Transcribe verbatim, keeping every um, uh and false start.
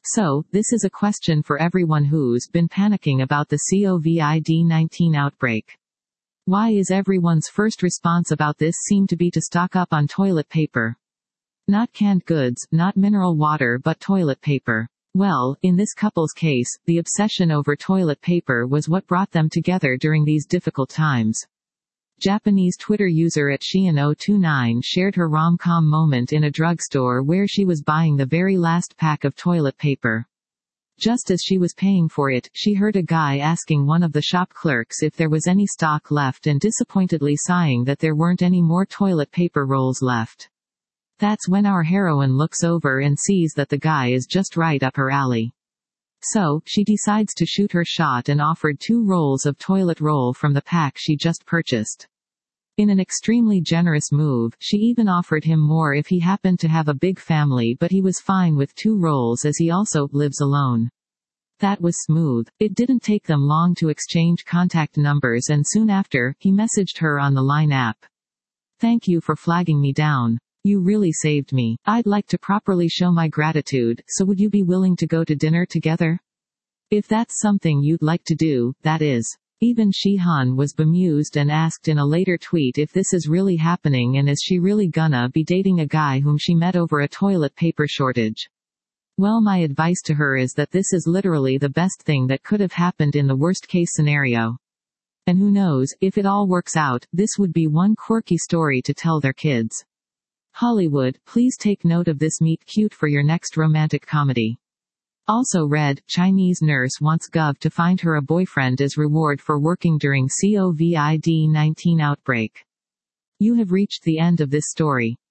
So, this is a question for everyone who's been panicking about the COVID nineteen outbreak. Why is everyone's first response about this seem to be to stock up on toilet paper? Not canned goods, not mineral water, but toilet paper. Well, in this couple's case, the obsession over toilet paper was what brought them together during these difficult times. Japanese Twitter user at Shein zero two nine shared her rom-com moment in a drugstore where she was buying the very last pack of toilet paper. Just as she was paying for it, she heard a guy asking one of the shop clerks if there was any stock left and disappointedly sighing that there weren't any more toilet paper rolls left. That's when our heroine looks over and sees that the guy is just right up her alley. So, she decides to shoot her shot and offered two rolls of toilet roll from the pack she just purchased. In an extremely generous move, she even offered him more if he happened to have a big family, but he was fine with two rolls as he also lives alone. That was smooth. It didn't take them long to exchange contact numbers, and soon after, he messaged her on the Line app. "Thank you for flagging me down. You really saved me. I'd like to properly show my gratitude, so would you be willing to go to dinner together? If that's something you'd like to do, that is." Even Shihan was bemused and asked in a later tweet if this is really happening and is she really gonna be dating a guy whom she met over a toilet paper shortage. Well, my advice to her is that this is literally the best thing that could have happened in the worst case scenario. And who knows, if it all works out, this would be one quirky story to tell their kids. Hollywood, please take note of this meet cute for your next romantic comedy. Also read, Chinese nurse wants Gov to find her a boyfriend as reward for working during COVID nineteen outbreak. You have reached the end of this story.